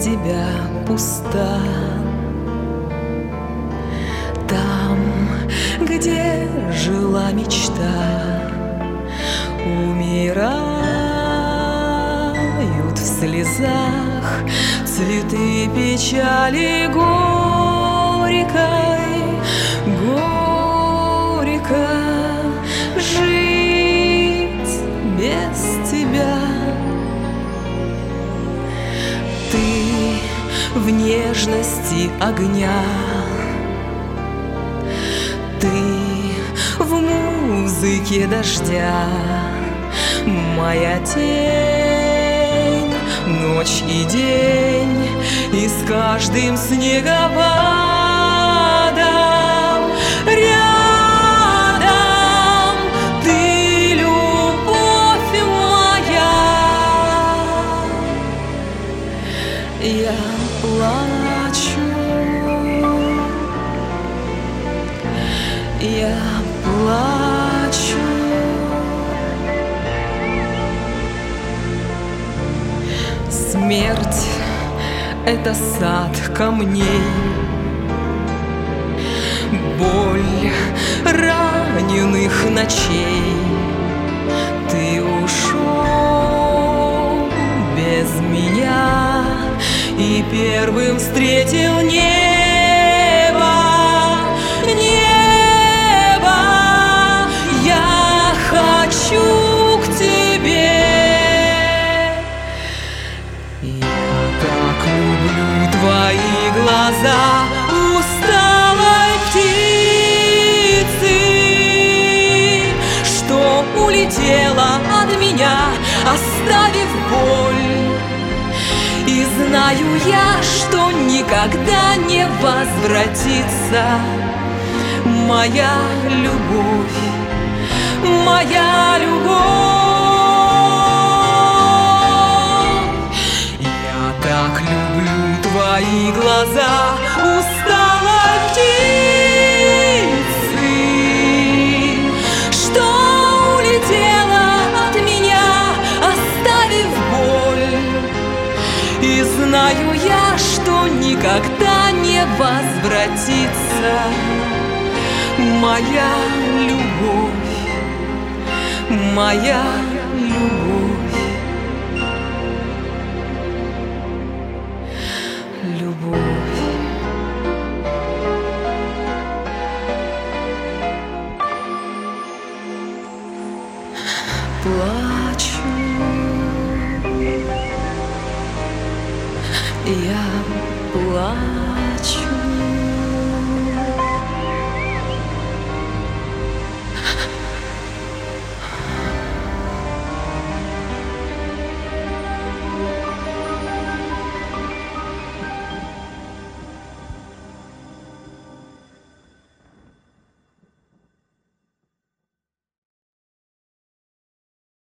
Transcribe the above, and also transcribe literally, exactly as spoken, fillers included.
тебя пуста. Там, где жила мечта, умирают в слезах цветы печали горькой, горько жить без тебя. Ты в нежности огня, ты в музыке дождя, моя тень, ночь и день, и с каждым снегопадом рядом ты, любовь моя. Я плачу, я плачу. Смерть — это сад камней, боль раненых ночей. Ты ушел без меня и первым встретил небо, небо. Я хочу к тебе. Твои глаза усталой птицы, что улетела от меня, оставив боль. И знаю я, что никогда не возвратится моя любовь, моя любовь. Твои глаза усталой птицы, что улетела от меня, оставив боль. И знаю я, что никогда не возвратится моя любовь, моя любовь. Любовь.